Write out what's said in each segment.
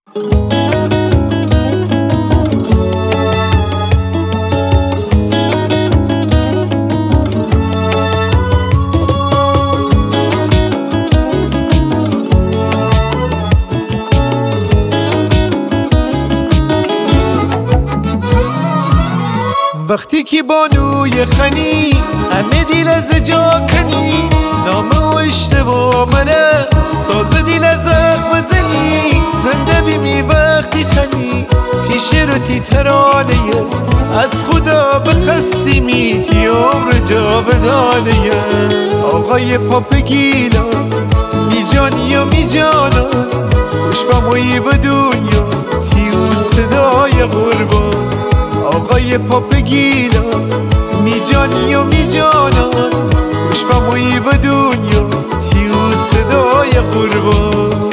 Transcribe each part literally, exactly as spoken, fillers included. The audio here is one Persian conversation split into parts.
وقتی که بانوی خنی همه دیل از جا کنی، نامه و اشتباه منه ساز دیل از زخم زنی، زنده بیمی وقتی خنی تی شعر و تی ترانه، از خدا بخستی می تی عمر جاودانه. آقای پاپ گیلا می جانی و می جانا، خوش بمایی به دنیا تی او صدای قربان. آقای پاپ گیلا می جانی و می جانان، خوش بمایی به دنیا تی او صدای قربان.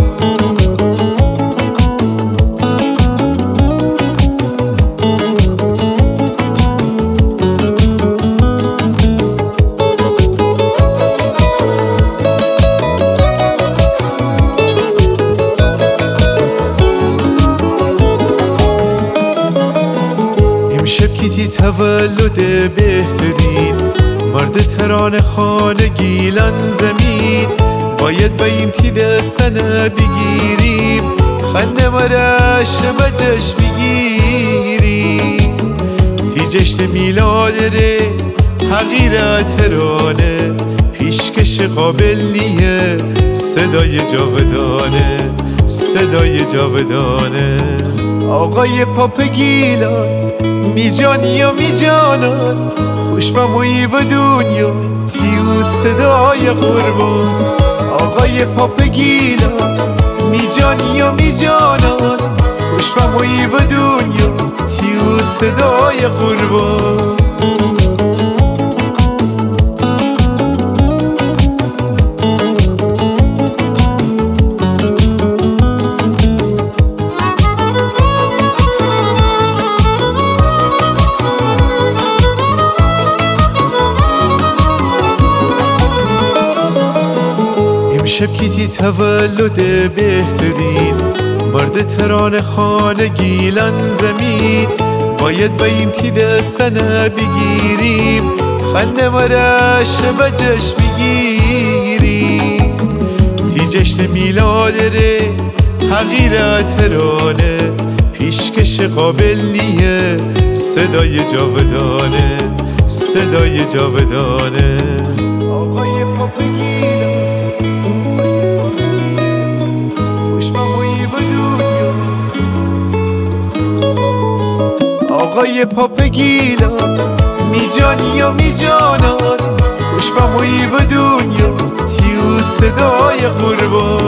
امشب کیتی تولد بهترین مرد ترانه خانه گیلان زمین، باید بایم تی دستنه بگیریم خنده مرش به جشن بگیریم. تی جشن میلاد ره حقیرت ترانه پیشکش قابلیه، صدای جاودانه صدای جاودانه. آقای پاپ گیلان می جانی و می جانان، خوش بمایی به دنیا تی او صدای قربان. آقای پاپ گیلان می جانی و می جانان، خوش بمایی به دنیا تی او صدای قربان. امشب کیتی تولد بهترین مرد ترانه خانه گیلان زمین، باید بایم تی دستنه بگیریم خنده مرش به جشن بگیریم. تی جشن میلاد ره حقیرت ترانه پیشکش قابلیه، صدای جاودانه صدای جاودانه. آقای پاپ گیلا آقای پاپ گیلا می جانی و می جانان، خوش بمایی به دنیا تی او صدای قربان.